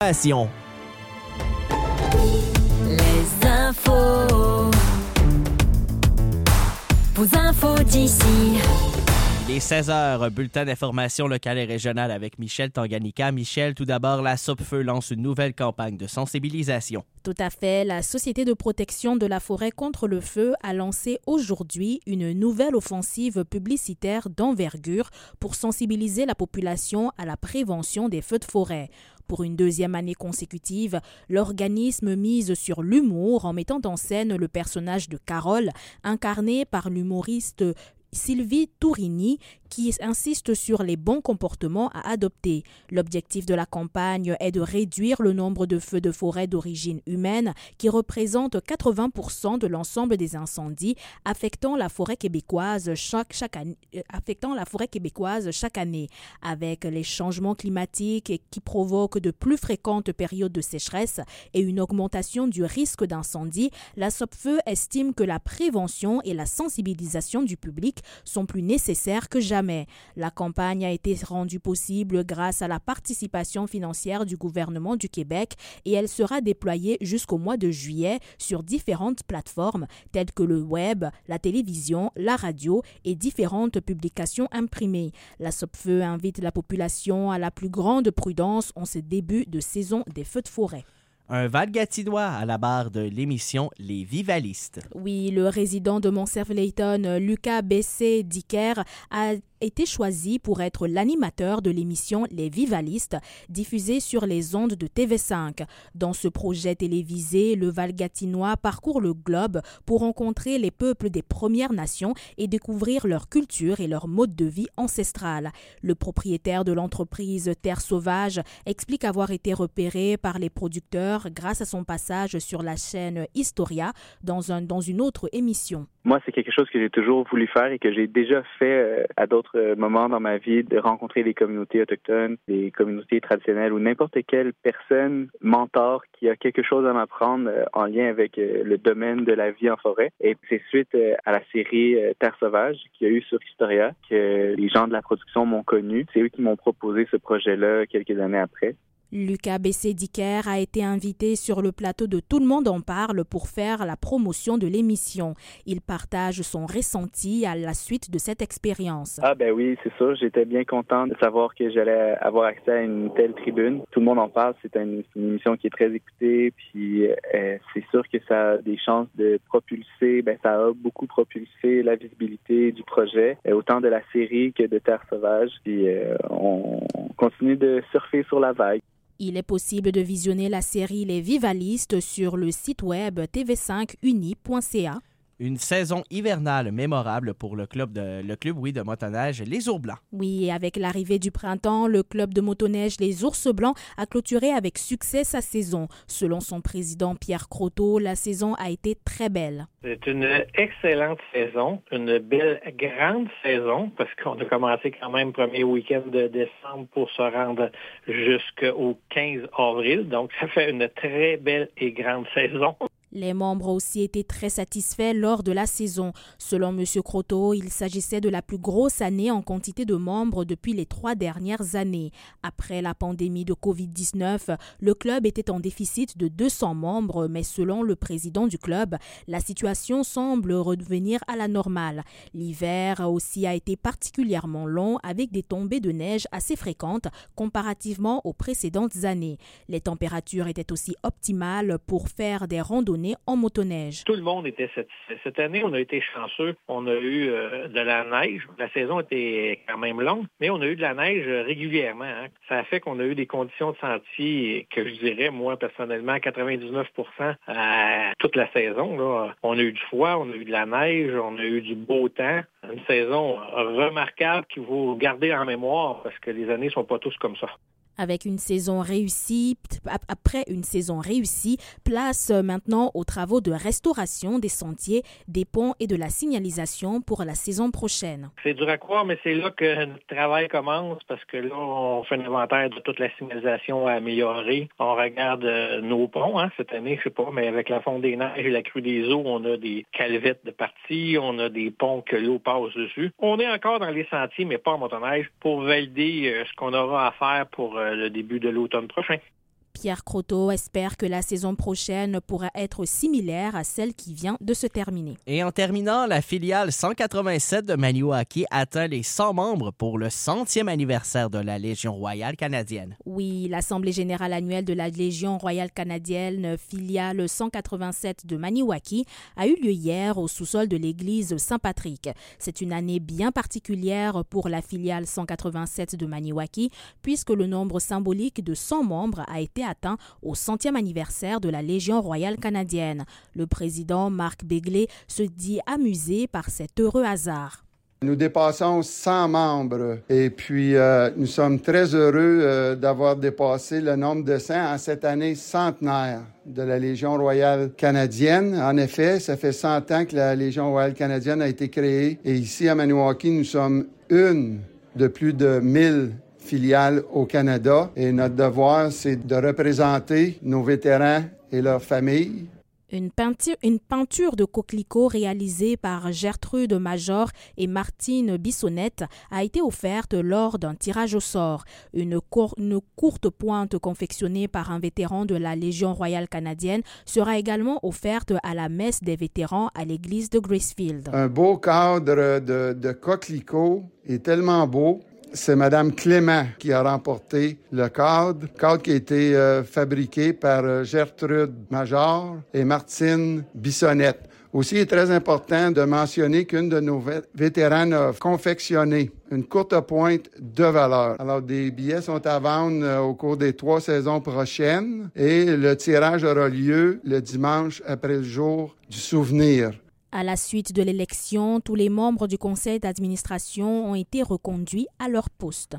Passion. Les infos. Vos infos d'ici. Il est 16h, bulletin d'information locale et régionale avec Michel Tanganyika. Michel, tout d'abord, la Sopfeu lance une nouvelle campagne de sensibilisation. Tout à fait. La Société de protection de la forêt contre le feu a lancé aujourd'hui une nouvelle offensive publicitaire d'envergure pour sensibiliser la population à la prévention des feux de forêt. Pour une deuxième année consécutive, l'organisme mise sur l'humour en mettant en scène le personnage de Carole, incarné par l'humoriste Sylvie Tourini, qui insiste sur les bons comportements à adopter. L'objectif de la campagne est de réduire le nombre de feux de forêt d'origine humaine qui représentent 80% de l'ensemble des incendies affectant la forêt québécoise chaque année. Avec les changements climatiques qui provoquent de plus fréquentes périodes de sécheresse et une augmentation du risque d'incendie, la Sopfeu estime que la prévention et la sensibilisation du public sont plus nécessaires que jamais. La campagne a été rendue possible grâce à la participation financière du gouvernement du Québec et elle sera déployée jusqu'au mois de juillet sur différentes plateformes telles que le web, la télévision, la radio et différentes publications imprimées. La Sopfeu invite la population à la plus grande prudence en ce début de saison des feux de forêt. Un Val-Gatinois à la barre de l'émission Les Vivalistes. Oui, le résident de Montserrat-Layton, Lucas Bessé-Dicker, a été choisi pour être l'animateur de l'émission Les Vivalistes, diffusée sur les ondes de TV5. Dans ce projet télévisé, le Val-Gatinois parcourt le globe pour rencontrer les peuples des Premières Nations et découvrir leur culture et leur mode de vie ancestral. Le propriétaire de l'entreprise Terre Sauvage explique avoir été repéré par les producteurs grâce à son passage sur la chaîne Historia dans une autre émission. Moi, c'est quelque chose que j'ai toujours voulu faire et que j'ai déjà fait à d'autres moments dans ma vie, de rencontrer des communautés autochtones, des communautés traditionnelles ou n'importe quelle personne, mentor, qui a quelque chose à m'apprendre en lien avec le domaine de la vie en forêt. Et c'est suite à la série Terre Sauvage qu'il y a eu sur Historia que les gens de la production m'ont connu. C'est eux qui m'ont proposé ce projet-là quelques années après. Lucas Bessé-Dicker a été invité sur le plateau de Tout le monde en parle pour faire la promotion de l'émission. Il partage son ressenti à la suite de cette expérience. Ah ben oui, c'est sûr. J'étais bien content de savoir que j'allais avoir accès à une telle tribune. Tout le monde en parle. C'est une émission qui est très écoutée. Puis c'est sûr que ça a des chances de propulser. Ça a beaucoup propulsé la visibilité du projet, autant de la série que de Terre Sauvage. Puis on continue de surfer sur la vague. Il est possible de visionner la série Les Vivalistes sur le site web tv5uni.ca. Une saison hivernale mémorable pour le club de motoneige Les Ours Blancs. Oui, et avec l'arrivée du printemps, le club de motoneige Les Ours Blancs a clôturé avec succès sa saison. Selon son président Pierre Croteau, la saison a été très belle. C'est une excellente saison, une belle grande saison, parce qu'on a commencé quand même premier week-end de décembre pour se rendre jusqu'au 15 avril. Donc, ça fait une très belle et grande saison. Les membres ont aussi été très satisfaits lors de la saison. Selon M. Croteau, il s'agissait de la plus grosse année en quantité de membres depuis les 3 dernières années. Après la pandémie de COVID-19, le club était en déficit de 200 membres, mais selon le président du club, la situation semble revenir à la normale. L'hiver aussi a été particulièrement long avec des tombées de neige assez fréquentes comparativement aux précédentes années. Les températures étaient aussi optimales pour faire des randonnées en motoneige. Tout le monde était satisfait. Cette année, on a été chanceux. On a eu de la neige. La saison était quand même longue, mais on a eu de la neige régulièrement. Ça a fait qu'on a eu des conditions de sentier que je dirais, moi, personnellement, 99% à toute la saison. Là. On a eu du froid, on a eu de la neige, on a eu du beau temps. Une saison remarquable qu'il faut garder en mémoire parce que les années ne sont pas tous comme ça. Avec une saison réussie, après une saison réussie, place maintenant aux travaux de restauration des sentiers, des ponts et de la signalisation pour la saison prochaine. C'est dur à croire, mais c'est là que notre travail commence parce que là, on fait un inventaire de toute la signalisation à améliorer. On regarde nos ponts, cette année, je sais pas, mais avec la fonte des neiges et la crue des eaux, on a des calvettes de partie, on a des ponts que l'eau passe dessus. On est encore dans les sentiers, mais pas en motoneige, pour valider ce qu'on aura à faire pour le début de l'automne prochain. Pierre Croteau espère que la saison prochaine pourra être similaire à celle qui vient de se terminer. Et en terminant, la filiale 187 de Maniwaki atteint les 100 membres pour le 100e anniversaire de la Légion royale canadienne. Oui, l'Assemblée générale annuelle de la Légion royale canadienne, filiale 187 de Maniwaki, a eu lieu hier au sous-sol de l'église Saint-Patrick. C'est une année bien particulière pour la filiale 187 de Maniwaki, puisque le nombre symbolique de 100 membres a été atteint au 100e anniversaire de la Légion royale canadienne. Le président Marc Begley se dit amusé par cet heureux hasard. Nous dépassons 100 membres et puis nous sommes très heureux d'avoir dépassé le nombre de 100 en cette année centenaire de la Légion royale canadienne. En effet, ça fait 100 ans que la Légion royale canadienne a été créée et ici à Maniwaki, nous sommes une de plus de 1000 filiales au Canada et notre devoir, c'est de représenter nos vétérans et leurs familles. Une peinture de coquelicot réalisée par Gertrude Major et Martine Bissonnette a été offerte lors d'un tirage au sort. Une courte pointe confectionnée par un vétéran de la Légion royale canadienne sera également offerte à la messe des vétérans à l'église de Gracefield. Un beau cadre de coquelicot est tellement beau. C'est Mme Clément qui a remporté le cadre qui a été fabriqué par Gertrude Major et Martine Bissonnette. Aussi, il est très important de mentionner qu'une de nos vétérans a confectionné une courte pointe de valeur. Alors, des billets sont à vendre au cours des 3 saisons prochaines et le tirage aura lieu le dimanche après le jour du souvenir. À la suite de l'élection, tous les membres du conseil d'administration ont été reconduits à leur poste.